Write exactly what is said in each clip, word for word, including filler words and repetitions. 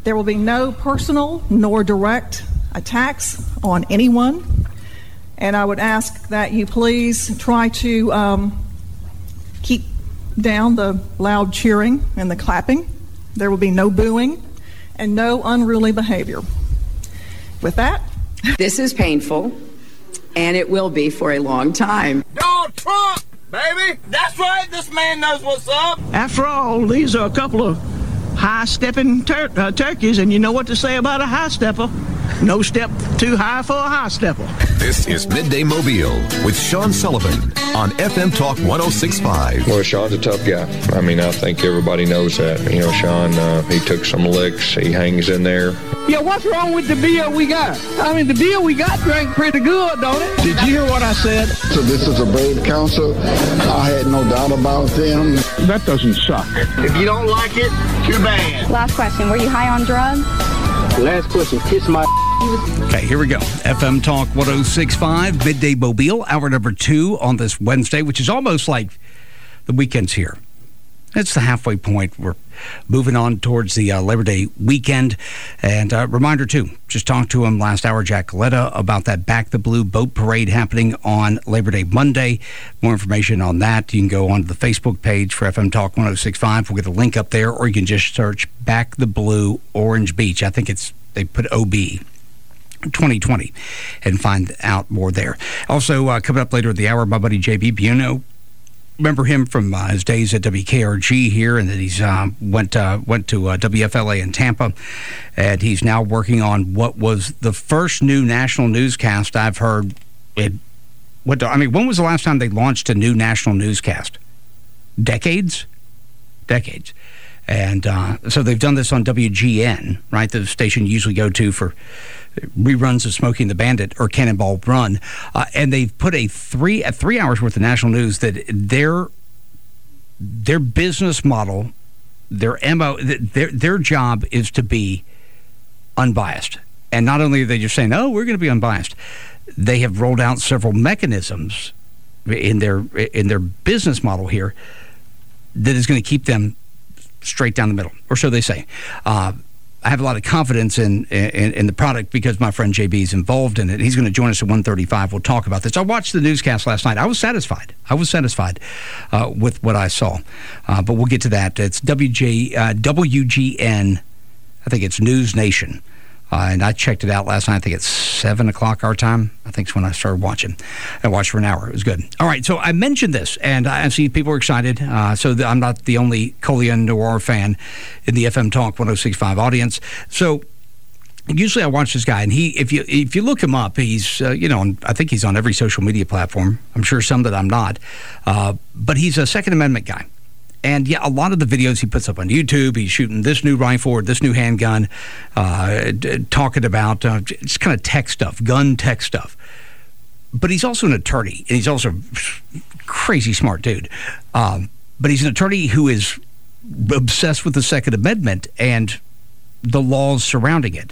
There will be no personal nor direct attacks on anyone. And I would ask that you please try to um, keep down the loud cheering and the clapping. There will be no booing and no unruly behavior. With that, this is painful, and it will be for a long time. Donald Trump, baby! That's right, this man knows what's up. After all, these are a couple of high-stepping tur- uh, turkeys, and you know what to say about a high-stepper. No step too high for a high-stepper. This is Midday Mobile with Sean Sullivan on F M Talk one oh six point five. Well, Sean's a tough guy. I mean, I think everybody knows that. You know, Sean, uh, he took some licks. He hangs in there. Yeah, what's wrong with the beer we got? I mean, the beer we got drank pretty good, don't it? Did you hear what I said? So this is a brave council. I had no doubt about them. That doesn't suck. If you don't like it, too bad. Last question. Were you high on drugs? Last question. Kiss my... Okay, here we go. F M Talk one oh six point five, Midday Mobile, hour number two on this Wednesday, which is almost like the weekend's here. It's the halfway point. We're moving on towards the uh, Labor Day weekend. And uh, reminder, too, just talked to him last hour, Jack Coletta, about that Back the Blue boat parade happening on Labor Day Monday. More information on that, you can go onto the Facebook page for F M Talk one oh six point five. We'll get a link up there, or you can just search Back the Blue Orange Beach. I think it's, they put O B. twenty twenty and find out more there. Also, uh, coming up later in the hour, my buddy J B Buono. Remember him from uh, his days at W K R G here, and that he's uh, went uh, went to uh, W F L A in Tampa, and he's now working on what was the first new national newscast I've heard. It, what I mean, when was the last time they launched a new national newscast? Decades, decades. And uh, so they've done this on W G N, right? The station you usually go to for reruns of Smokey and the Bandit or Cannonball Run. Uh, and they've put a three a three hours worth of national news that their their business model, their M O, their their job is to be unbiased. And not only are they just saying, oh, we're going to be unbiased, they have rolled out several mechanisms in their in their business model here that is going to keep them straight down the middle, or so they say. Uh, I have a lot of confidence in, in in the product because my friend J B is involved in it. He's going to join us at one thirty-five. We'll talk about this. I watched the newscast last night. I was satisfied. I was satisfied uh, with what I saw. Uh, but we'll get to that. It's W J, uh, W G N. I think it's News Nation. Uh, and I checked it out last night. I think it's seven o'clock our time. I think it's when I started watching. I watched for an hour. It was good. All right, so I mentioned this, and I see people are excited. Uh, so the, I'm not the only Colion Noir fan in the F M Talk one oh six point five audience. So usually I watch this guy, and he, if you if you look him up, he's, uh, you know, I think he's on every social media platform. I'm sure some that I'm not. Uh, but he's a Second Amendment guy. And, yeah, a lot of the videos he puts up on YouTube, he's shooting this new rifle or this new handgun, uh, d- talking about uh, just kind of tech stuff, gun tech stuff. But he's also an attorney, and he's also a crazy smart dude. Um, but he's an attorney who is obsessed with the Second Amendment and the laws surrounding it.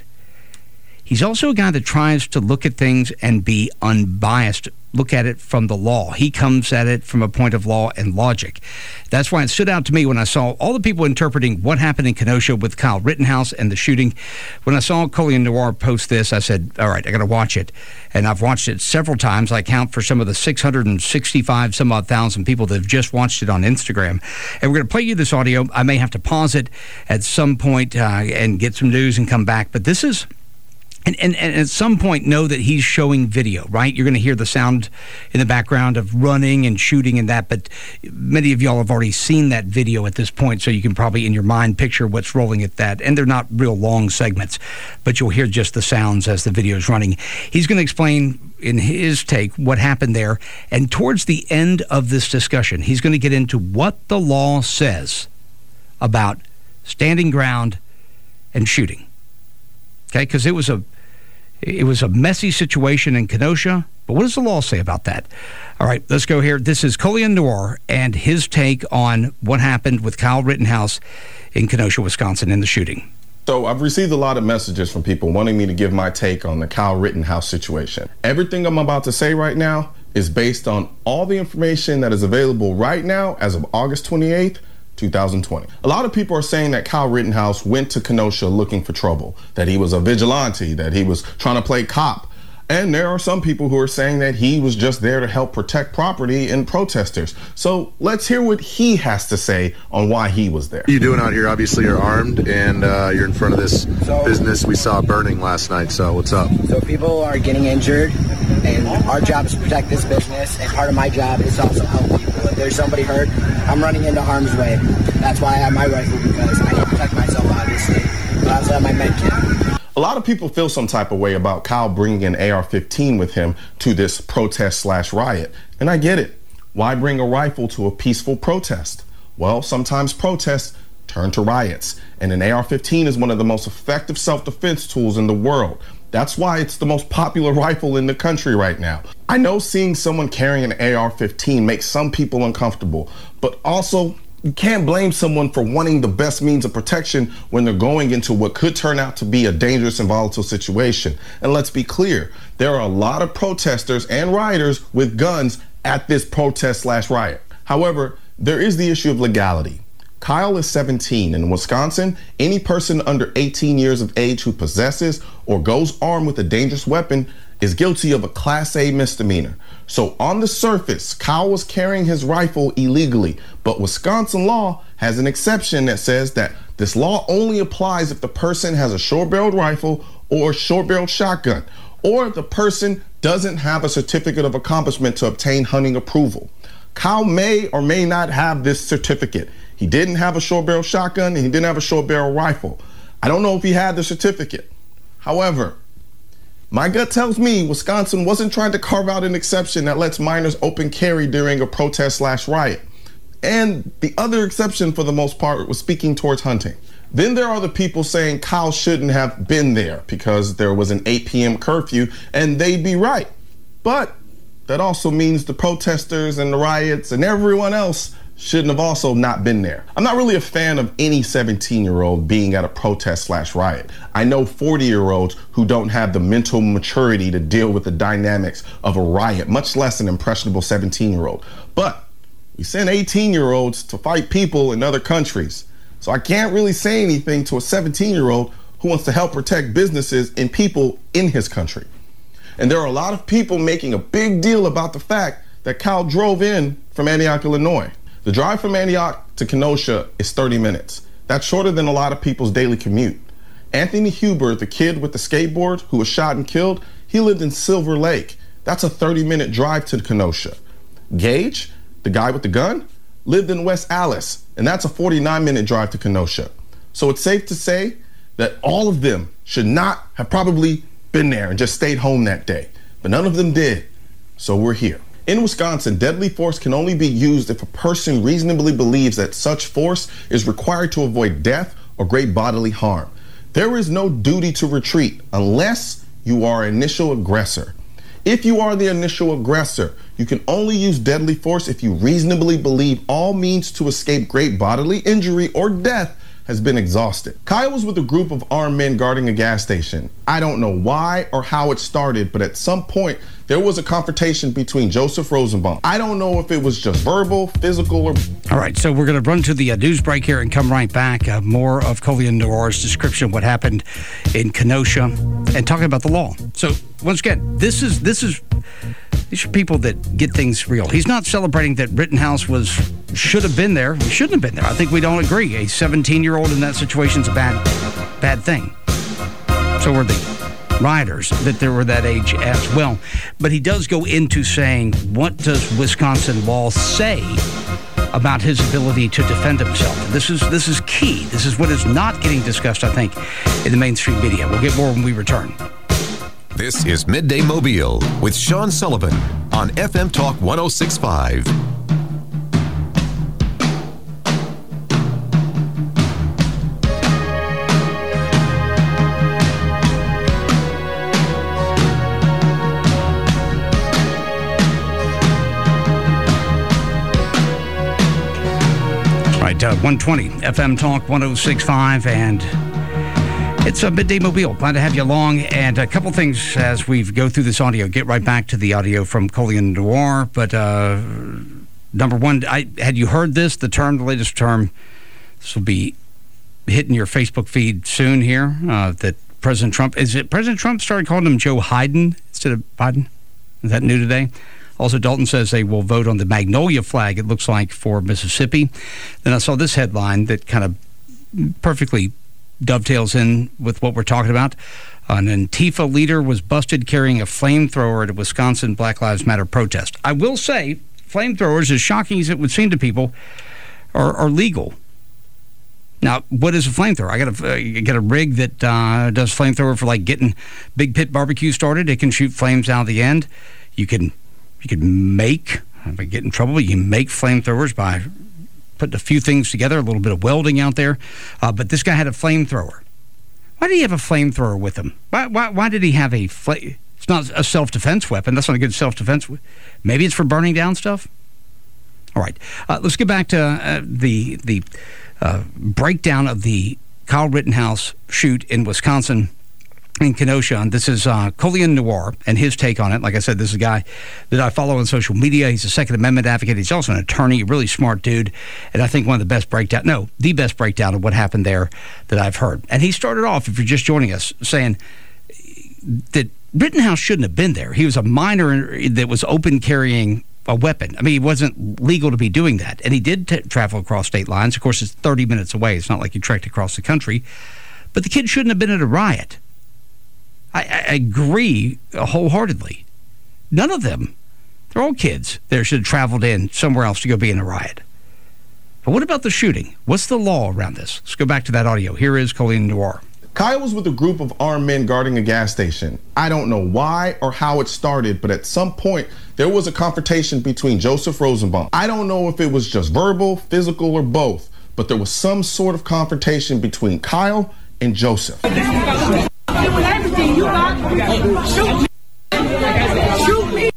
He's also a guy that tries to look at things and be unbiased, look at it from the law. He comes at it from a point of law and logic. That's why it stood out to me when I saw all the people interpreting what happened in Kenosha with Kyle Rittenhouse and the shooting. When I saw Colion Noir post this, I said, all right, I got to watch it. And I've watched it several times. I count for some of the six hundred sixty-five some odd thousand people that have just watched it on Instagram. And we're going to play you this audio. I may have to pause it at some point uh, and get some news and come back. But this is... And, and, and at some point, know that he's showing video, right? You're going to hear the sound in the background of running and shooting and that, but many of y'all have already seen that video at this point, so you can probably in your mind picture what's rolling at that. And they're not real long segments, but you'll hear just the sounds as the video is running. He's going to explain in his take what happened there, and towards the end of this discussion, he's going to get into what the law says about standing ground and shooting. Okay, because it was a it was a messy situation in Kenosha, but what does the law say about that? All right, let's go here. This is Colion Noir and his take on what happened with Kyle Rittenhouse in Kenosha, Wisconsin, in the shooting. So I've received a lot of messages from people wanting me to give my take on the Kyle Rittenhouse situation. Everything I'm about to say right now is based on all the information that is available right now as of August twenty-eighth two thousand twenty. A lot of people are saying that Kyle Rittenhouse went to Kenosha looking for trouble, that he was a vigilante, that he was trying to play cop. And there are some people who are saying that he was just there to help protect property and protesters. So let's hear what he has to say on why he was there. What are you doing out here? Obviously, you're armed and uh, you're in front of this so, business we saw burning last night. So what's up? So people are getting injured, and our job is to protect this business. And part of my job is to also help people. If there's somebody hurt, I'm running into harm's way. That's why I have my rifle, because I need to protect myself, obviously. But I also have my med kit. A lot of people feel some type of way about Kyle bringing an A R fifteen with him to this protest slash riot. And I get it. Why bring a rifle to a peaceful protest? Well, sometimes protests turn to riots. And an A R fifteen is one of the most effective self-defense tools in the world. That's why it's the most popular rifle in the country right now. I know seeing someone carrying an A R fifteen makes some people uncomfortable, but also you can't blame someone for wanting the best means of protection when they're going into what could turn out to be a dangerous and volatile situation. And let's be clear, there are a lot of protesters and rioters with guns at this protest slash riot. However, there is the issue of legality. Kyle is seventeen. In Wisconsin, any person under eighteen years of age who possesses or goes armed with a dangerous weapon is guilty of a Class A misdemeanor. So on the surface, Kyle was carrying his rifle illegally, but Wisconsin law has an exception that says that this law only applies if the person has a short-barreled rifle or a short-barreled shotgun, or the person doesn't have a certificate of accomplishment to obtain hunting approval. Kyle may or may not have this certificate. He didn't have a short-barreled shotgun and he didn't have a short-barrel rifle. I don't know if he had the certificate. However, my gut tells me Wisconsin wasn't trying to carve out an exception that lets minors open carry during a protest slash riot. And the other exception, for the most part, was speaking towards hunting. Then there are the people saying Kyle shouldn't have been there because there was an eight p.m. curfew, and they'd be right. But that also means the protesters and the riots and everyone else shouldn't have also not been there. I'm not really a fan of any seventeen-year-old being at a protest slash riot. I know forty-year-olds who don't have the mental maturity to deal with the dynamics of a riot, much less an impressionable seventeen-year-old. But we send eighteen-year-olds to fight people in other countries. So I can't really say anything to a seventeen-year-old who wants to help protect businesses and people in his country. And there are a lot of people making a big deal about the fact that Kyle drove in from Antioch, Illinois. The drive from Antioch to Kenosha is thirty minutes. That's shorter than a lot of people's daily commute. Anthony Huber, the kid with the skateboard who was shot and killed, he lived in Silver Lake. That's a thirty minute drive to Kenosha. Gage, the guy with the gun, lived in West Allis, and that's a forty-nine minute drive to Kenosha. So it's safe to say that all of them should not have probably been there and just stayed home that day. But none of them did. So we're here. In Wisconsin, deadly force can only be used if a person reasonably believes that such force is required to avoid death or great bodily harm. There is no duty to retreat unless you are an initial aggressor. If you are the initial aggressor, you can only use deadly force if you reasonably believe all means to escape great bodily injury or death has been exhausted. Kyle was with a group of armed men guarding a gas station. I don't know why or how it started, but at some point there was a confrontation between Joseph Rosenbaum. I don't know if it was just verbal, physical, or... All right, so we're going to run to the uh, news break here and come right back. Uh, more of Colion Noir's description of what happened in Kenosha and talking about the law. So once again, this is this is these are people that get things real. He's not celebrating that Rittenhouse was should have been there. He shouldn't have been there. I think we don't agree. A seventeen-year-old in that situation is a bad bad thing. So were the rioters that they were that age as well. But he does go into saying, what does Wisconsin law say about his ability to defend himself? This is this is key. This is what is not getting discussed, I think, in the mainstream media. We'll get more when we return. This is Midday Mobile with Sean Sullivan on F M Talk one oh six point five. Uh, one twenty F M Talk one oh six point five, and it's a Midday Mobile. Glad to have you along. And a couple things as we go through this audio. Get right back to the audio from Colion Noir, but uh, Number one, I, had you heard this, the term, the latest term, this will be hitting your Facebook feed soon here, uh, that President Trump, is it President Trump started calling him Joe Biden instead of Biden? Is that new today? Also, Dalton says they will vote on the Magnolia flag, it looks like, for Mississippi. Then I saw this headline that kind of perfectly dovetails in with what we're talking about. An Antifa leader was busted carrying a flamethrower at a Wisconsin Black Lives Matter protest. I will say, flamethrowers, as shocking as it would seem to people, are, are legal. Now, what is a flamethrower? I got a, uh, get a rig that uh, does flamethrower for, like, getting Big Pit Barbecue started. It can shoot flames out of the end. You can you can make, if I get in trouble, you can make flamethrowers by putting a few things together, a little bit of welding out there. Uh, but this guy had a flamethrower. Why did he have a flamethrower with him? Why, why, why did he have a flame? It's not a self-defense weapon. That's not a good self-defense. Maybe it's for burning down stuff? All right. Uh, let's get back to uh, the the uh, breakdown of the Kyle Rittenhouse shoot in Wisconsin, in Kenosha. And this is uh, Colion Noir and his take on it. Like I said, this is a guy that I follow on social media. He's a Second Amendment advocate. He's also an attorney, a really smart dude. And I think one of the best breakdown, no, the best breakdown of what happened there that I've heard. And he started off, if you're just joining us, saying that Rittenhouse shouldn't have been there. He was a minor that was open carrying a weapon. I mean, it wasn't legal to be doing that. And he did t- travel across state lines. Of course, it's thirty minutes away. It's not like he trekked across the country. But the kid shouldn't have been at a riot. I, I agree wholeheartedly. None of them, they're all kids, there should have traveled in somewhere else to go be in a riot. But what about the shooting? What's the law around this? Let's go back to that audio. Here is Colleen Noir. Kyle was with a group of armed men guarding a gas station. I don't know why or how it started, but at some point, there was a confrontation between Joseph Rosenbaum. I don't know if it was just verbal, physical, or both, but there was some sort of confrontation between Kyle and Joseph. Everything you got, shoot me. Shoot me.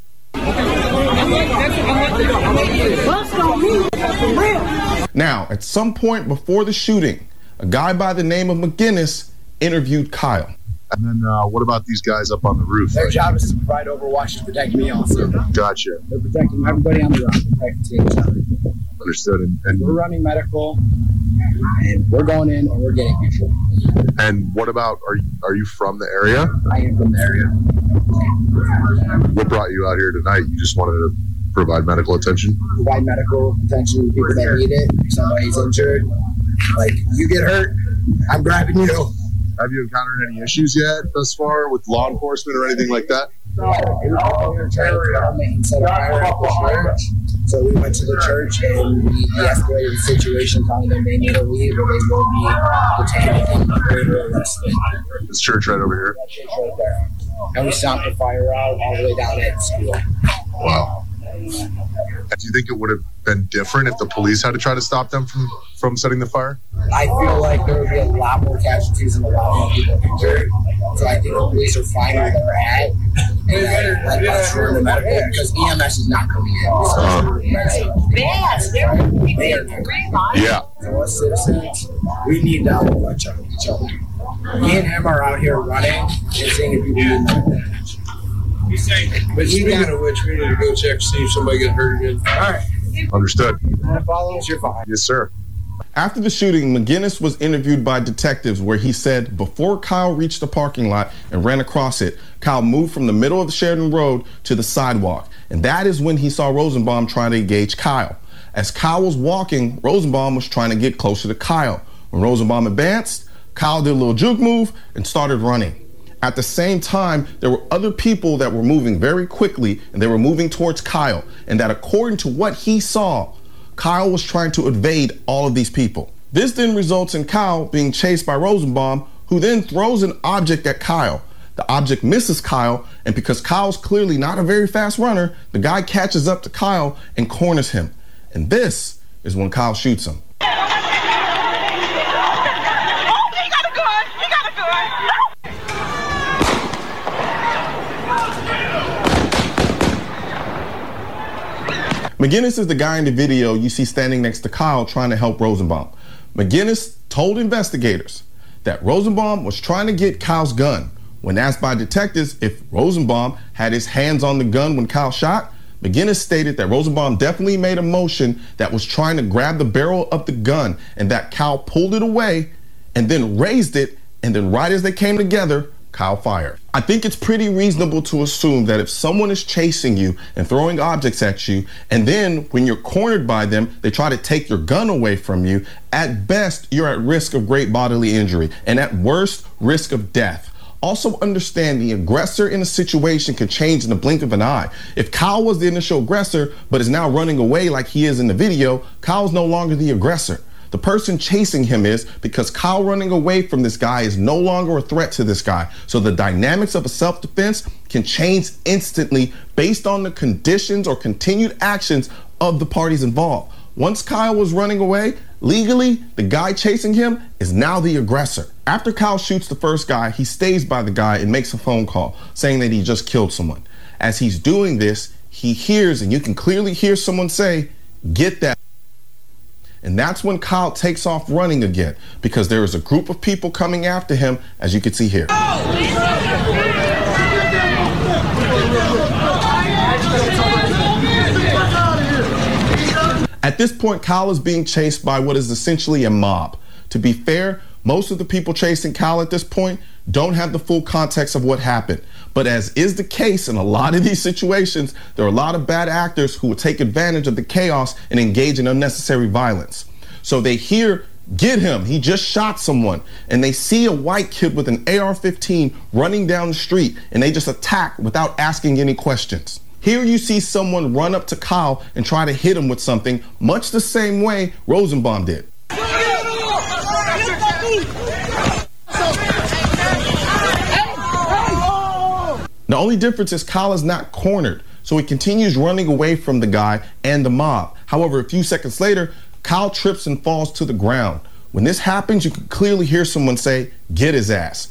Bust on me. Real. Now, at some point before the shooting, a guy by the name of McGinnis interviewed Kyle. And then uh, what about these guys up on the roof? Their job is to provide overwatch to protect me also. Gotcha. They're protecting everybody on the run, protecting each other. Understood. And, and we're running medical, and we're going in, and we're getting people. And what about, are you, are you from the area? I am from the area. What brought you out here tonight? You just wanted to provide medical attention? Provide medical attention to people that need it. If somebody's injured, like, you get hurt, I'm grabbing you. Have you encountered any issues yet thus far with law enforcement or anything like that? We were trying to come and set a fire at the church. So we went to the church and we de-escalated the situation, telling them they need to leave or they will be detained and later arrested. This church right over here? That church right there. And we stomped the fire out all the way down at school. Wow. Do you think it would have been different if the police had to try to stop them from, from setting the fire? I feel like there would be a lot more casualties and a lot more people injured. So I think the police are fine where they're at. And like us for the medical because E M S is not coming in. So uh-huh. Yeah. So us citizens, we need to help each other. Me and him are out here running and seeing if people need medical attention. But speaking of which, we need to go check to see if somebody got hurt again. All right. Understood. You want to follow us? You're fine. Yes, sir. After the shooting, McGinnis was interviewed by detectives where he said before Kyle reached the parking lot and ran across it, Kyle moved from the middle of the Sheridan Road to the sidewalk. And that is when he saw Rosenbaum trying to engage Kyle. As Kyle was walking, Rosenbaum was trying to get closer to Kyle. When Rosenbaum advanced, Kyle did a little juke move and started running. At the same time, there were other people that were moving very quickly, and they were moving towards Kyle. And that according to what he saw, Kyle was trying to evade all of these people. This then results in Kyle being chased by Rosenbaum, who then throws an object at Kyle. The object misses Kyle, and because Kyle's clearly not a very fast runner, the guy catches up to Kyle and corners him. And this is when Kyle shoots him. McGinnis is the guy in the video you see standing next to Kyle trying to help Rosenbaum. McGinnis told investigators that Rosenbaum was trying to get Kyle's gun. When asked by detectives if Rosenbaum had his hands on the gun when Kyle shot, McGinnis stated that Rosenbaum definitely made a motion that was trying to grab the barrel of the gun and that Kyle pulled it away and then raised it, and then right as they came together, Kyle fired. I think it's pretty reasonable to assume that if someone is chasing you and throwing objects at you, and then when you're cornered by them, they try to take your gun away from you, at best, you're at risk of great bodily injury, and at worst, risk of death. Also understand the aggressor in a situation can change in the blink of an eye. If Kyle was the initial aggressor, but is now running away like he is in the video, Kyle's no longer the aggressor. The person chasing him is, because Kyle running away from this guy is no longer a threat to this guy. So the dynamics of a self-defense can change instantly based on the conditions or continued actions of the parties involved. Once Kyle was running away, legally, the guy chasing him is now the aggressor. After Kyle shoots the first guy, he stays by the guy and makes a phone call saying that he just killed someone. As he's doing this, he hears, and you can clearly hear someone say, "Get that." And that's when Kyle takes off running again, because there is a group of people coming after him, as you can see here. At this point, Kyle is being chased by what is essentially a mob. To be fair, most of the people chasing Kyle at this point don't have the full context of what happened. But as is the case in a lot of these situations, there are a lot of bad actors who will take advantage of the chaos and engage in unnecessary violence. So they hear, "Get him, he just shot someone." And they see a white kid with an A R fifteen running down the street, and they just attack without asking any questions. Here you see someone run up to Kyle and try to hit him with something, much the same way Rosenbaum did. The only difference is Kyle is not cornered, so he continues running away from the guy and the mob. However, a few seconds later, Kyle trips and falls to the ground. When this happens, you can clearly hear someone say, "Get his ass."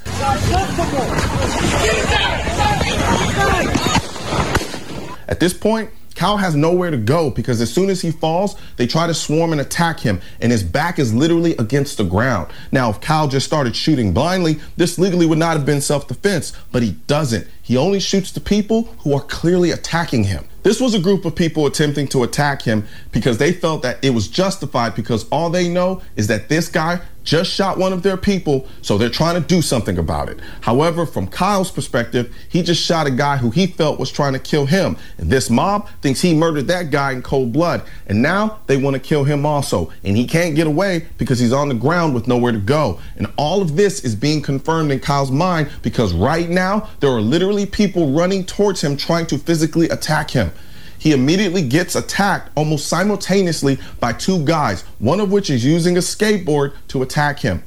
At this point, Kyle has nowhere to go, because as soon as he falls, they try to swarm and attack him, and his back is literally against the ground. Now, if Kyle just started shooting blindly, this legally would not have been self-defense, but he doesn't. He only shoots the people who are clearly attacking him. This was a group of people attempting to attack him because they felt that it was justified, because all they know is that this guy just shot one of their people, so they're trying to do something about it. However, from Kyle's perspective, he just shot a guy who he felt was trying to kill him. And this mob thinks he murdered that guy in cold blood. And now they want to kill him also. And he can't get away because he's on the ground with nowhere to go. And all of this is being confirmed in Kyle's mind, because right now there are literally people running towards him trying to physically attack him. He immediately gets attacked almost simultaneously by two guys, one of which is using a skateboard to attack him.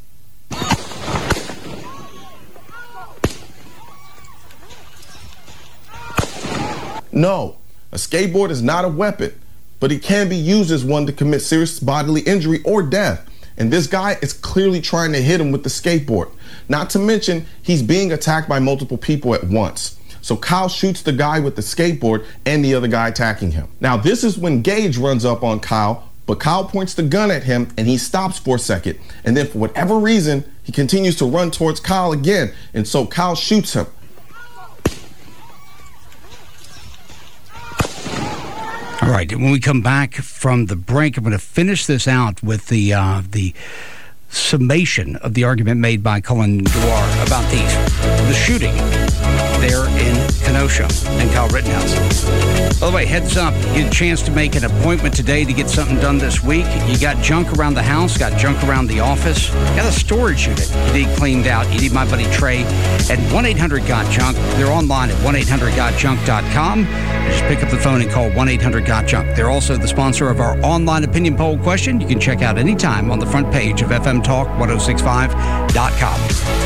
No, a skateboard is not a weapon, but it can be used as one to commit serious bodily injury or death. And this guy is clearly trying to hit him with the skateboard. Not to mention, he's being attacked by multiple people at once. So Kyle shoots the guy with the skateboard and the other guy attacking him. Now, this is when Gage runs up on Kyle, but Kyle points the gun at him and he stops for a second. And then for whatever reason, he continues to run towards Kyle again. And so Kyle shoots him. All right, when we come back from the break, I'm going to finish this out with the uh, the summation of the argument made by Cullen Dewar about the, the shooting there in Kenosha and Kyle Rittenhouse. By the way, heads up, you get a chance to make an appointment today to get something done this week. You got junk around the house, got junk around the office, got a storage unit you need cleaned out. You need my buddy Trey at one eight hundred got junk. They're online at one eight hundred got junk dot com. Just pick up the phone and call one eight hundred got junk. They're also the sponsor of our online opinion poll question. You can check out anytime on the front page of F M Talk ten sixty-five dot com.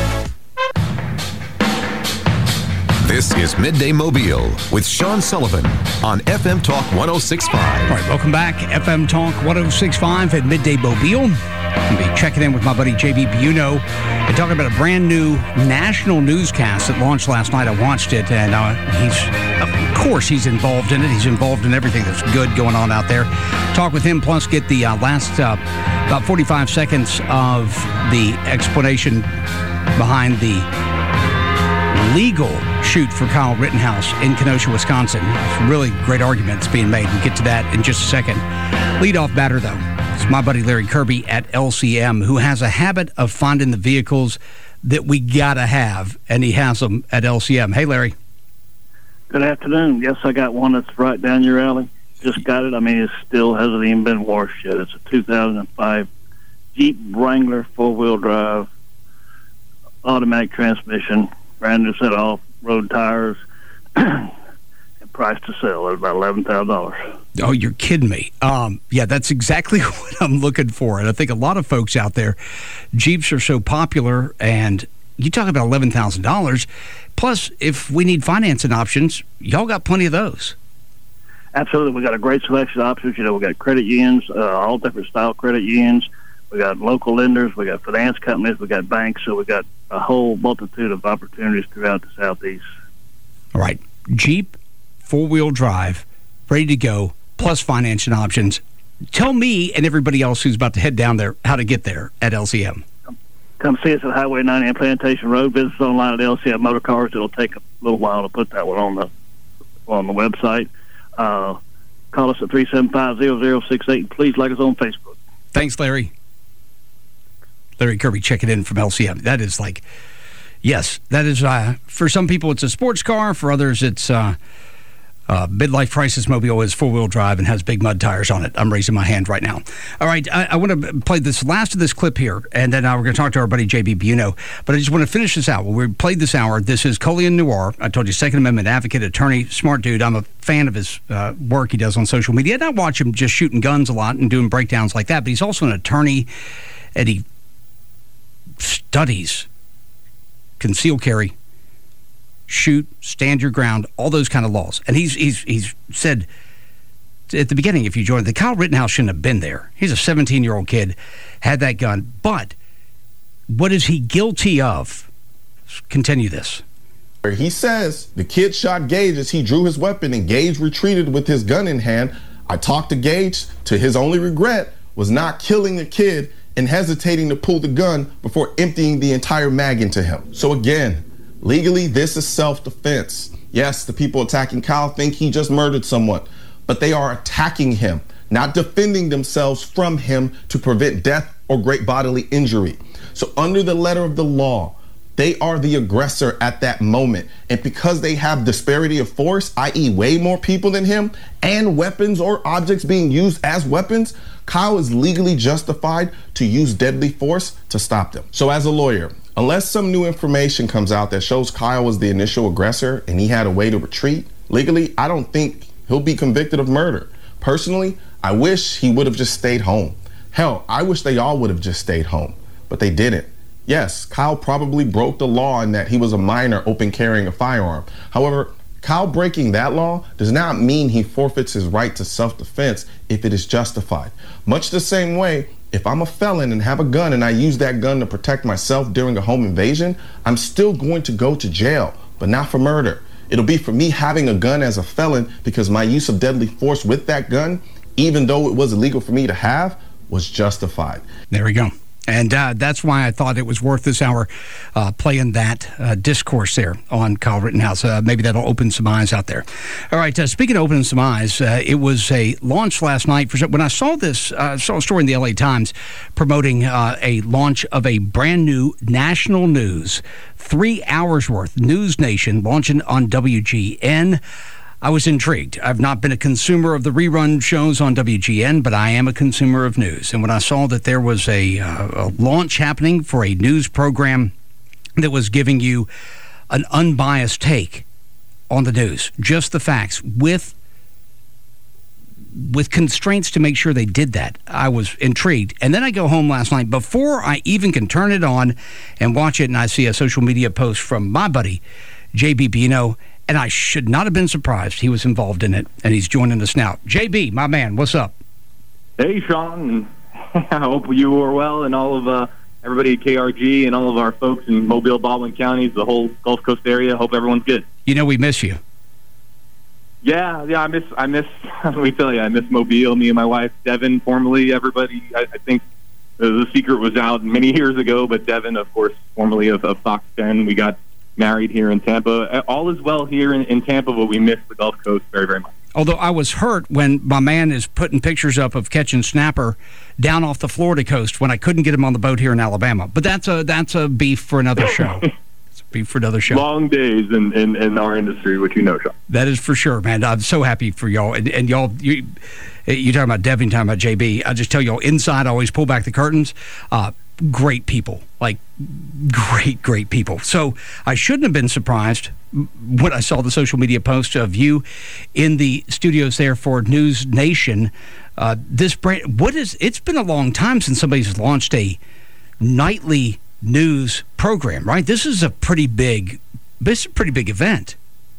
This is Midday Mobile with Sean Sullivan on F M Talk ten sixty-five. All right, welcome back. F M Talk ten sixty-five at Midday Mobile. I'll be checking in with my buddy J B Buno and talking about a brand new national newscast that launched last night. I watched it, and uh, he's, of course, he's involved in it. He's involved in everything that's good going on out there. Talk with him, plus get the uh, last uh, about forty-five seconds of the explanation behind the legal shoot for Kyle Rittenhouse in Kenosha, Wisconsin. It's a really great argument that's being made. We'll get to that in just a second. Leadoff batter, though, is my buddy Larry Kirby at L C M, who has a habit of finding the vehicles that we gotta have, and he has them at L C M. Hey, Larry. Good afternoon. Yes, I got one that's right down your alley. Just got it. I mean, it still hasn't even been washed yet. It's a two thousand five Jeep Wrangler four-wheel drive, automatic transmission, brand new set of off-road tires, and price to sell at about eleven thousand dollars. Oh, you're kidding me. Um, yeah, that's exactly what I'm looking for. And I think a lot of folks out there, Jeeps are so popular, and you talk about eleven thousand dollars. Plus, if we need financing options, y'all got plenty of those. Absolutely. We got a great selection of options. You know, we got credit unions, uh, all different style credit unions. We got local lenders. We got finance companies. We got banks. So we got a whole multitude of opportunities throughout the Southeast. All right. Jeep, four-wheel drive, ready to go, plus financing options. Tell me and everybody else who's about to head down there how to get there at L C M. Come see us at Highway ninety and Plantation Road. Visit us online at L C M Motor Cars. It'll take a little while to put that one on the on the website. Uh, call us at three seven five, zero zero six eight, and please like us on Facebook. Thanks, Larry. Larry Kirby checking in from L C M. That is like, yes, that is, uh, for some people it's a sports car. For others it's uh, uh, midlife crisis mobile is four-wheel drive and has big mud tires on it. I'm raising my hand right now. All right, I, I want to play this last of this clip here, and then uh, we're going to talk to our buddy J B Buno. But I just want to finish this out. Well, we played this hour. This is Colian Noir. I told you, Second Amendment advocate, attorney, smart dude. I'm a fan of his uh, work he does on social media. And I watch him just shooting guns a lot and doing breakdowns like that. But he's also an attorney, and he studies concealed carry, shoot, stand your ground, all those kind of laws. And he's he's he's said at the beginning, if you joined, the Kyle Rittenhouse shouldn't have been there. He's a seventeen-year-old kid, had that gun. But what is he guilty of? Continue this. He says the kid shot Gage as he drew his weapon and Gage retreated with his gun in hand. I talked to Gage. To his only regret was not killing the kid and hesitating to pull the gun before emptying the entire mag into him. So again, legally, this is self-defense. Yes, the people attacking Kyle think he just murdered someone, but they are attacking him, not defending themselves from him to prevent death or great bodily injury. So under the letter of the law, they are the aggressor at that moment. And because they have disparity of force, that is way more people than him, and weapons or objects being used as weapons, Kyle is legally justified to use deadly force to stop them. So as a lawyer, unless some new information comes out that shows Kyle was the initial aggressor and he had a way to retreat, legally, I don't think he'll be convicted of murder. Personally, I wish he would have just stayed home. Hell, I wish they all would have just stayed home, but they didn't. Yes, Kyle probably broke the law in that he was a minor open carrying a firearm. However, Kyle breaking that law does not mean he forfeits his right to self-defense if it is justified. Much the same way, if I'm a felon and have a gun and I use that gun to protect myself during a home invasion, I'm still going to go to jail, but not for murder. It'll be for me having a gun as a felon because my use of deadly force with that gun, even though it was illegal for me to have, was justified. There we go. And uh, that's why I thought it was worth this hour uh, playing that uh, discourse there on Kyle Rittenhouse. Uh, maybe that'll open some eyes out there. All right, uh, speaking of opening some eyes, uh, it was a launch last night. For when I saw this, I uh, saw a story in the L A Times promoting uh, a launch of a brand new national news, three hours worth, News Nation, launching on W G N. I was intrigued. I've not been a consumer of the rerun shows on W G N, but I am a consumer of news. And when I saw that there was a, uh, a launch happening for a news program that was giving you an unbiased take on the news, just the facts, with with constraints to make sure they did that, I was intrigued. And then I go home last night, before I even can turn it on and watch it, and I see a social media post from my buddy, J B Buno, and I should not have been surprised he was involved in it, and he's joining us now. J B, my man, what's up? Hey, Sean. I hope you are well, and all of uh, everybody at K R G and all of our folks in Mobile, Baldwin counties, the whole Gulf Coast area. Hope everyone's good. You know we miss you. Yeah, yeah, I miss, I miss, let me tell you, I miss Mobile, me and my wife, Devin, formerly everybody. I, I think the, the secret was out many years ago, but Devin, of course, formerly of, of Fox ten, we got married here in Tampa. All is well here in, in Tampa, but we miss the Gulf Coast very, very much. Although I was hurt when my man is putting pictures up of catching snapper down off the Florida coast when I couldn't get him on the boat here in Alabama. But that's a that's a beef for another show. It's a beef for another show. Long days in, in, in our industry, which you know, Sean. That is for sure, man. I'm so happy for y'all. And, and y'all, you, you talking about Devin, talking about J B. I just tell y'all, inside, I always pull back the curtains. Uh, great people. Like, great, great people. So I shouldn't have been surprised when I saw the social media post of you in the studios there for News Nation. Uh, this brand, what is, it's been a long time since somebody's launched a nightly news program, right? This is a pretty big, this is a pretty big event.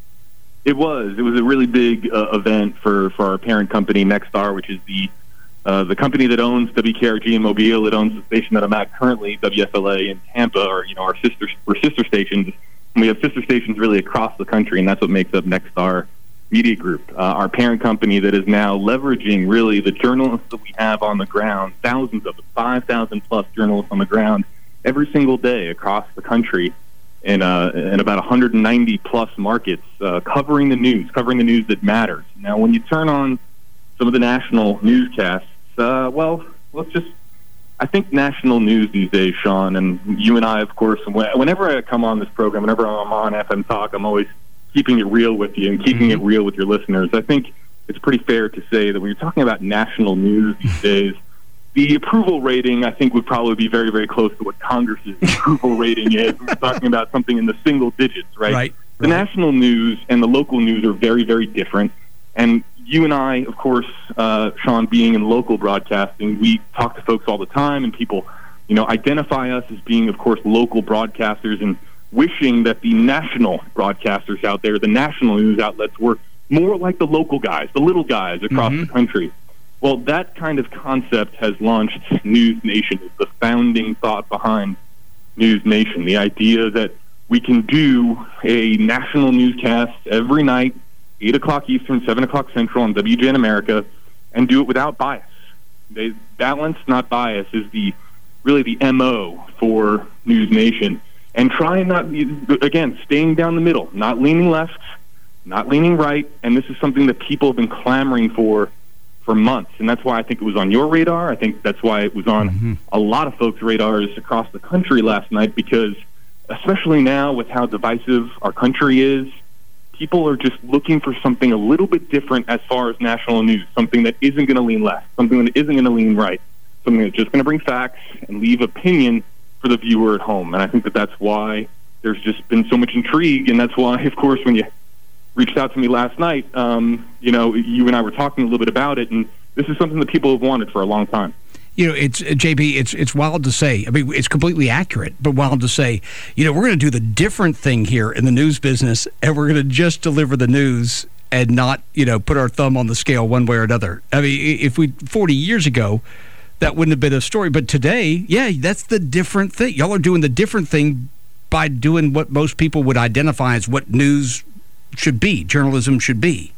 It was. It was a really big uh, event for, for our parent company, Nexstar, which is the uh, the company that owns W K R G in Mobile. It owns the station that I'm at currently, W F L A in Tampa, or you know our sister we're sister stations. And we have sister stations really across the country, and that's what makes up Nexstar Media Group, uh, our parent company that is now leveraging really the journalists that we have on the ground, thousands of them, five thousand plus journalists on the ground every single day across the country. In, uh, in about one hundred ninety plus markets, uh, covering the news, covering the news that matters. Now, when you turn on some of the national newscasts, uh, well, let's just, I think national news these days, Sean, and you and I, of course, whenever I come on this program, whenever I'm on F M Talk, I'm always keeping it real with you and keeping mm-hmm. it real with your listeners. I think it's pretty fair to say that when you're talking about national news these days, the approval rating, I think, would probably be very, very close to what Congress's approval rating is. We're talking about something in the single digits, right? Right. The right. national news and the local news are very, very different. And you and I, of course, uh, Sean, being in local broadcasting, we talk to folks all the time, and people, you know, identify us as being, of course, local broadcasters and wishing that the national broadcasters out there, the national news outlets, were more like the local guys, the little guys across mm-hmm. the country. Well, that kind of concept has launched News Nation. It's the founding thought behind News Nation, the idea that we can do a national newscast every night, eight o'clock Eastern, seven o'clock Central on W J N America, and do it without bias. They, balance, not bias, is the really the M O for News Nation. And try and not, again, staying down the middle, not leaning left, not leaning right, and this is something that people have been clamoring for for months, and that's why I think it was on your radar. I think that's why it was on mm-hmm. a lot of folks' radars across the country last night, because especially now with how divisive our country is, people are just looking for something a little bit different as far as national news, something that isn't going to lean left, something that isn't going to lean right, something that's just going to bring facts and leave opinion for the viewer at home. And I think that that's why there's just been so much intrigue, and that's why, of course, when you reached out to me last night, um, you know, you and I were talking a little bit about it, and this is something that people have wanted for a long time. You know, it's uh, J B, it's it's wild to say. I mean, it's completely accurate, but wild to say, you know, we're going to do the different thing here in the news business, and we're going to just deliver the news and not, you know, put our thumb on the scale one way or another. I mean, if we, forty years ago, that wouldn't have been a story. But today, yeah, that's the different thing. Y'all are doing the different thing by doing what most people would identify as what news should be, journalism should be.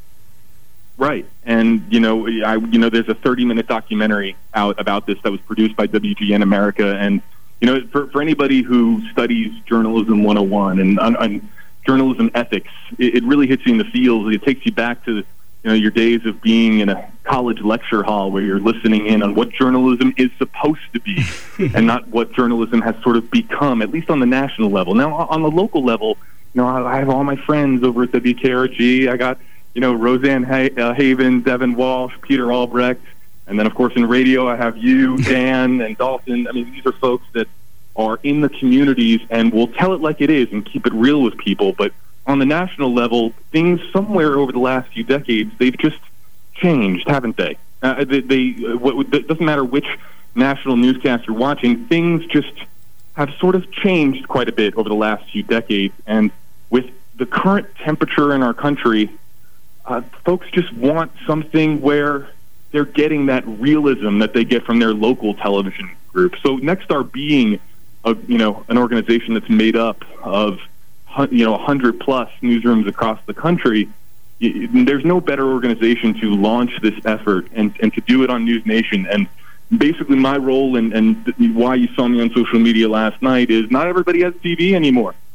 Right. And, you know, I, you know, there's a thirty-minute documentary out about this that was produced by W G N America. And, you know, for, for anybody who studies Journalism one oh one and, and journalism ethics, it, it really hits you in the feels. It takes you back to, you know, your days of being in a college lecture hall where you're listening in on what journalism is supposed to be and not what journalism has sort of become, at least on the national level. Now, on the local level, you know, I have all my friends over at W K R G. I got, you know, Roseanne ha- uh, Haven, Devin Walsh, Peter Albrecht. And then, of course, in radio, I have you, Dan, and Dalton. I mean, these are folks that are in the communities and will tell it like it is and keep it real with people. But on the national level, things somewhere over the last few decades, they've just changed, haven't they? Uh, they, they uh, what, it doesn't matter which national newscast you're watching, things just have sort of changed quite a bit over the last few decades. And with the current temperature in our country, uh, folks just want something where they're getting that realism that they get from their local television group. So Nexstar being, a, you know, an organization that's made up of, you know, one hundred plus newsrooms across the country, there's no better organization to launch this effort and, and to do it on News Nation. And basically my role and, and why you saw me on social media last night is not everybody has T V anymore.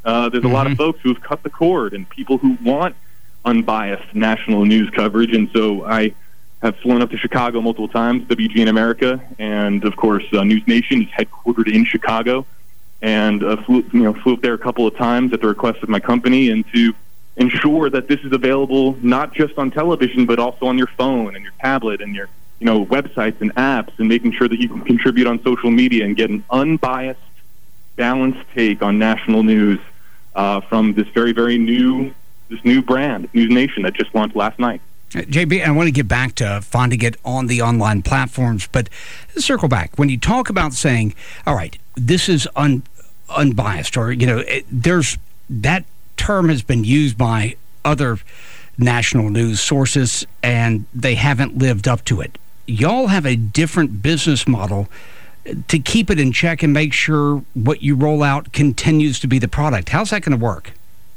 Uh, there's a lot of folks who have cut the cord and people who want unbiased national news coverage. And so I have flown up to Chicago multiple times, W G N America, and of course uh, News Nation is headquartered in Chicago, and uh, flew, you know, flew up there a couple of times at the request of my company, and to ensure that this is available not just on television but also on your phone and your tablet and your you know websites and apps, and making sure that you can contribute on social media and get an unbiased, balanced take on national news uh, from this very, very new this new brand, News Nation, that just launched last night. J B, I want to get back to finding it on the online platforms, but circle back. When you talk about saying, all right, this is un, unbiased, or, you know, it, there's that term has been used by other national news sources, and they haven't lived up to it. Y'all have a different business model to keep it in check and make sure what you roll out continues to be the product. How's that going to work?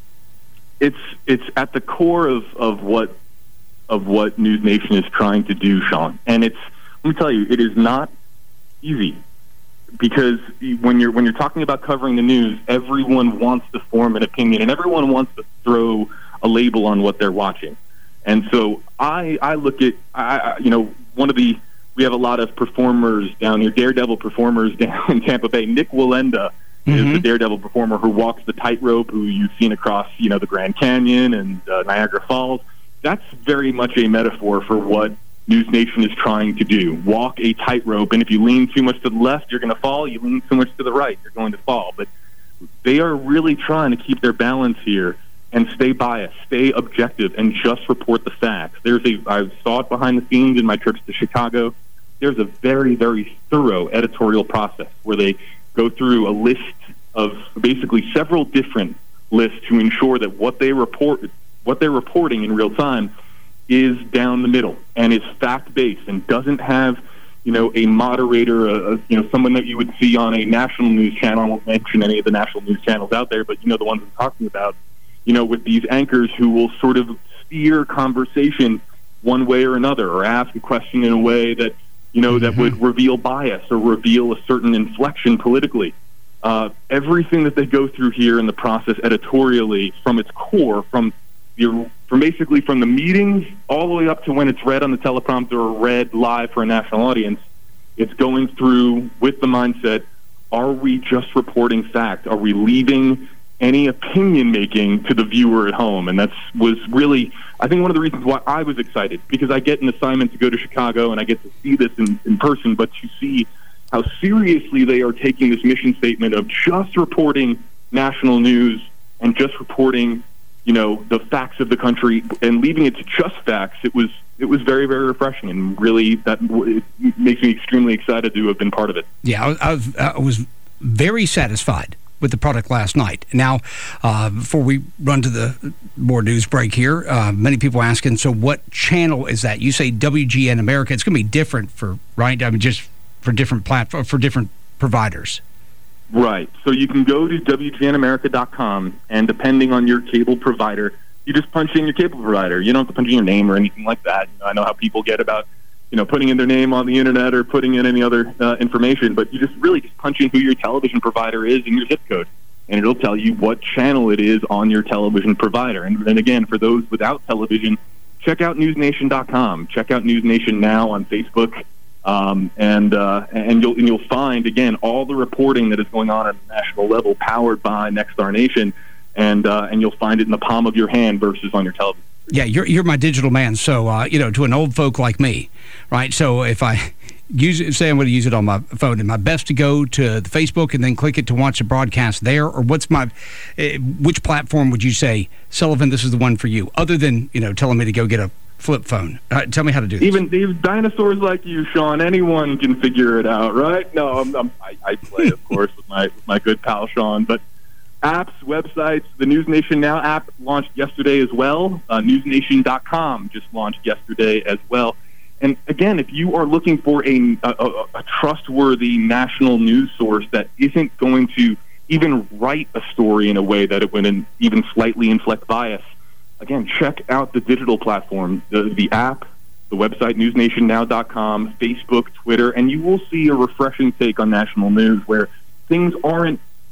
It's it's at the core of, of what of what News Nation is trying to do, Sean. And it's, let me tell you, it is not easy, because when you're when you're talking about covering the news, everyone wants to form an opinion and everyone wants to throw a label on what they're watching. And so I I look at I, you know one of the we have a lot of performers down here, daredevil performers down in Tampa Bay. Nick Wallenda mm-hmm. is the daredevil performer who walks the tightrope, who you've seen across you know the Grand Canyon and uh, Niagara Falls. That's very much a metaphor for what News Nation is trying to do. Walk a tightrope, and if you lean too much to the left, you're going to fall. You lean too much to the right, you're going to fall. But they are really trying to keep their balance here and stay biased, stay objective, and just report the facts. There's a, I saw it behind the scenes in my trips to Chicago. There's a very, very thorough editorial process where they go through a list of basically several different lists to ensure that what they report, what they're reporting in real time, is down the middle and is fact-based and doesn't have, you know, a moderator, a, a, you know, someone that you would see on a national news channel. I won't mention any of the national news channels out there, but you know the ones I'm talking about. You know, with these anchors who will sort of steer conversation one way or another, or ask a question in a way that, you know, that would reveal bias or reveal a certain inflection politically. Uh, everything that they go through here in the process editorially, from its core, from the, from basically from the meetings all the way up to when it's read on the teleprompter or read live for a national audience, it's going through with the mindset, are we just reporting fact? Are we leaving any opinion making to the viewer at home? And that's was really, I think, one of the reasons why I was excited, because I get an assignment to go to Chicago and I get to see this in, in person, but to see how seriously they are taking this mission statement of just reporting national news and just reporting, you know, the facts of the country and leaving it to just facts. It was it was very, very refreshing, and really that it makes me extremely excited to have been part of it. Yeah, I, I, was, I was very satisfied with the product last night. Now, uh, before we run to the more news break here, uh, many people asking, so what channel is that? You say W G N America. It's going to be different for, right? I mean, just for different platform, for different providers. Right. So you can go to W G N America dot com, and depending on your cable provider, you just punch in your cable provider. You don't have to punch in your name or anything like that. You know, I know how people get about, you know, putting in their name on the internet or putting in any other uh, information, but you just really just punch in who your television provider is and your zip code, and it'll tell you what channel it is on your television provider. And then again, for those without television, check out News Nation dot com. Check out News Nation Now on Facebook, um, and uh, and you'll and you'll find again all the reporting that is going on at a national level, powered by Nexstar Nation, and uh, and you'll find it in the palm of your hand versus on your television. Yeah, you're you're my digital man. So, uh, you know, to an old folk like me, right? So if I use it, say I'm going to use it on my phone, am I best to go to the Facebook and then click it to watch the broadcast there? Or what's my, uh, which platform would you say, Sullivan, this is the one for you, other than, you know, telling me to go get a flip phone? Uh, tell me how to do this. Even these dinosaurs like you, Sean, anyone can figure it out, right? No, I'm, I'm, I, I play, of course, with my with my good pal, Sean, but apps, websites, the News Nation Now app launched yesterday as well. Uh, News Nation dot com just launched yesterday as well. And again, if you are looking for a, a, a trustworthy national news source that isn't going to even write a story in a way that it would even slightly inflect bias, again, check out the digital platform, the, the app, the website, News Nation Now dot com, Facebook, Twitter, and you will see a refreshing take on national news where things aren't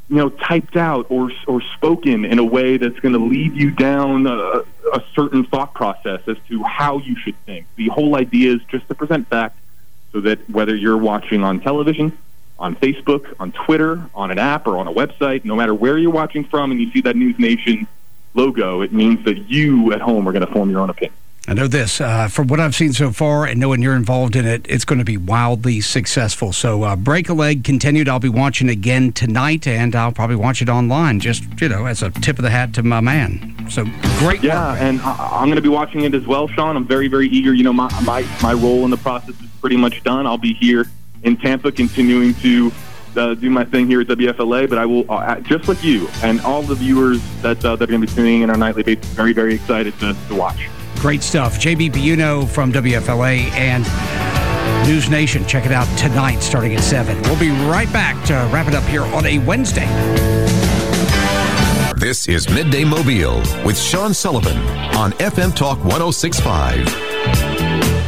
you know, typed out or or spoken in a way that's going to lead you down a, a certain thought process as to how you should think. The whole idea is just to present facts so that whether you're watching on television, on Facebook, on Twitter, on an app, or on a website, no matter where you're watching from and you see that News Nation logo, it means that you at home are going to form your own opinion. I know this. Uh, from what I've seen so far and knowing you're involved in it, it's going to be wildly successful. So uh, Break a Leg continued. I'll be watching again tonight, and I'll probably watch it online, just, you know, as a tip of the hat to my man. So great Yeah, work. and I- I'm going to be watching it as well, Sean. I'm very, very eager. You know, my, my, my role in the process is pretty much done. I'll be here in Tampa continuing to uh, do my thing here at W F L A, but I will, uh, just like you and all the viewers that, uh, that are going to be tuning in on a nightly basis, very, very excited to, to watch. Great stuff. J B Biuno from W F L A and News Nation. Check it out tonight starting at seven. We'll be right back to wrap it up here on a Wednesday. This is Midday Mobile with Sean Sullivan on F M Talk one oh six point five.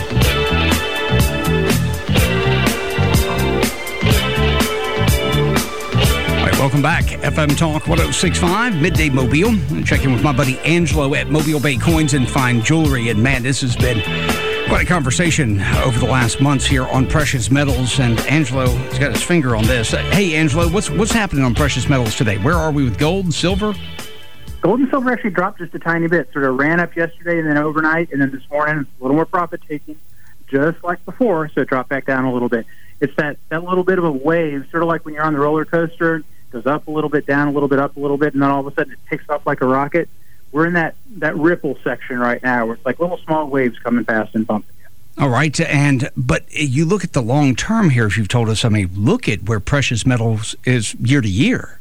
Welcome back. F M Talk one oh six point five, Midday Mobile. Check in with my buddy Angelo at Mobile Bay Coins and Fine Jewelry. And man, this has been quite a conversation over the last months here on precious metals. And Angelo has got his finger on this. Hey, Angelo, what's what's happening on precious metals today? Where are we with gold and silver? Gold and silver actually dropped just a tiny bit. Sort of ran up yesterday and then overnight, and then this morning a little more profit taking, just like before. So it dropped back down a little bit. It's that that little bit of a wave, sort of like when you're on the roller coaster. Goes up a little bit, down a little bit, up a little bit, and then all of a sudden it takes off like a rocket. We're in that, that ripple section right now where it's like little small waves coming past and bumping you. All right, and but you look at the long term here, if you've told us, I mean, look at where precious metals is year to year.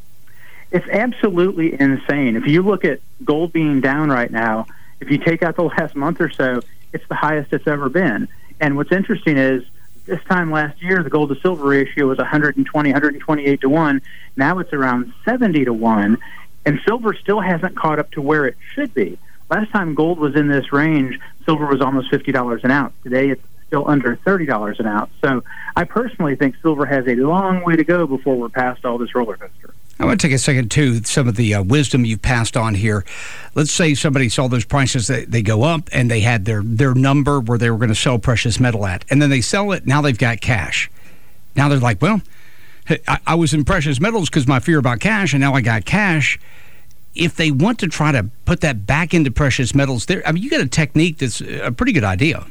It's absolutely insane. If you look at gold being down right now, if you take out the last month or so, it's the highest it's ever been. And what's interesting is, this time last year, the gold to silver ratio was one hundred twenty, one hundred twenty-eight to one. Now it's around seventy to one, and silver still hasn't caught up to where it should be. Last time gold was in this range, silver was almost fifty dollars an ounce. Today it's still under thirty dollars an ounce. So I personally think silver has a long way to go before we're past all this roller coaster. I want to take a second, too, some of the uh, wisdom you've passed on here. Let's say somebody saw those prices, they, they go up, and they had their, their number where they were going to sell precious metal at. And then they sell it, now they've got cash. Now they're like, well, I, I was in precious metals because my fear about cash, and now I got cash. If they want to try to put that back into precious metals, there, I mean, you got a technique that's a pretty good idea.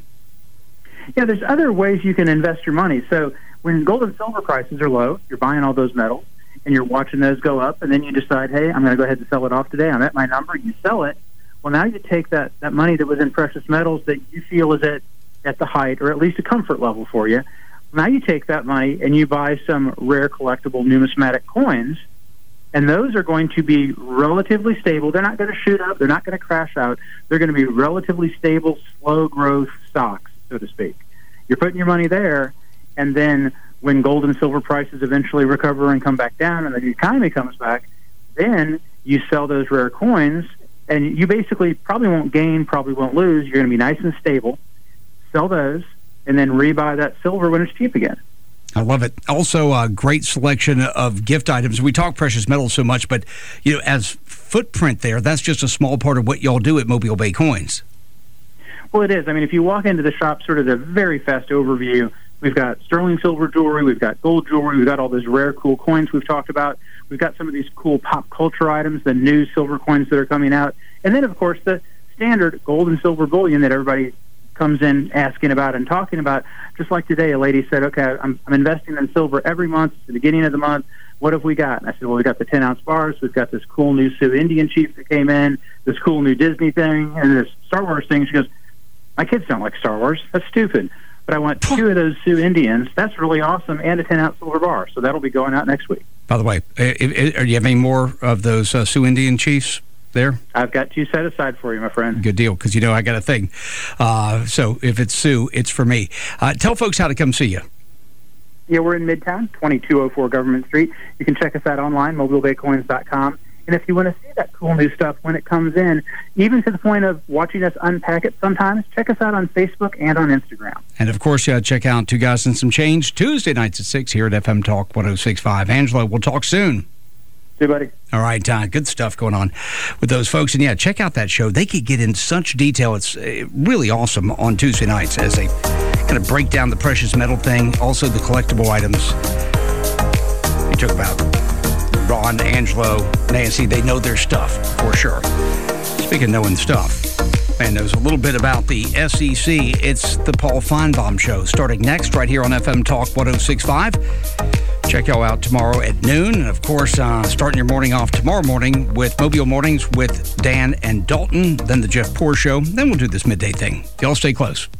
Yeah, there's other ways you can invest your money. So when gold and silver prices are low, you're buying all those metals, and you're watching those go up, and then you decide, hey, I'm going to go ahead and sell it off today. I'm at my number. You sell it. Well, now you take that, that money that was in precious metals that you feel is at, at the height or at least a comfort level for you. Now you take that money and you buy some rare collectible numismatic coins, and those are going to be relatively stable. They're not going to shoot up. They're not going to crash out. They're going to be relatively stable, slow-growth stocks, so to speak. You're putting your money there, and then when gold and silver prices eventually recover and come back down and the economy comes back, then you sell those rare coins, and you basically probably won't gain, probably won't lose. You're going to be nice and stable. Sell those, and then rebuy that silver when it's cheap again. I love it. Also, a great selection of gift items. We talk precious metals so much, but you know, as footprint there, that's just a small part of what y'all do at Mobile Bay Coins. Well, it is. I mean, if you walk into the shop, sort of the very fast overview, we've got sterling silver jewelry, we've got gold jewelry, we've got all those rare, cool coins we've talked about. We've got some of these cool pop culture items, the new silver coins that are coming out. And then, of course, the standard gold and silver bullion that everybody comes in asking about and talking about. Just like today, a lady said, okay, I'm, I'm investing in silver every month. It's the beginning of the month. What have we got? And I said, well, we've got the ten-ounce bars. We've got this cool new Sioux Indian chief that came in, this cool new Disney thing, and this Star Wars thing. She goes, my kids don't like Star Wars. That's stupid. But I want two of those Sioux Indians. That's really awesome, and a ten-ounce silver bar. So that'll be going out next week. By the way, do you have any more of those uh, Sioux Indian chiefs there? I've got two set aside for you, my friend. Good deal, because you know I got a thing. Uh, so if it's Sioux, it's for me. Uh, tell folks how to come see you. Yeah, we're in Midtown, twenty-two oh four Government Street. You can check us out online, mobile bay coins dot com. And if you want to see that cool new stuff when it comes in, even to the point of watching us unpack it sometimes, check us out on Facebook and on Instagram. And, of course, uh, check out Two Guys and Some Change Tuesday nights at six here at F M Talk one oh six point five. Angelo, we'll talk soon. See you, buddy. All right, uh, good stuff going on with those folks. And yeah, check out that show. They could get in such detail. It's uh, really awesome on Tuesday nights as they kind of break down the precious metal thing, also the collectible items. They talk about Ron, Angelo, Nancy. They know their stuff for sure. Speaking of knowing stuff, man knows a little bit about the S E C. It's the Paul Feinbaum Show starting next right here on F M Talk one oh six point five. Check y'all out tomorrow at noon. And, of course, uh, starting your morning off tomorrow morning with Mobile Mornings with Dan and Dalton, then the Jeff Poor Show. Then we'll do this midday thing. Y'all stay close.